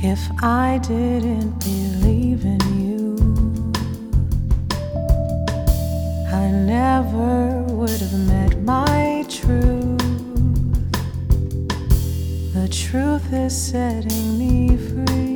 If I didn't believe in you, I never would have met my truth. The truth is setting me free.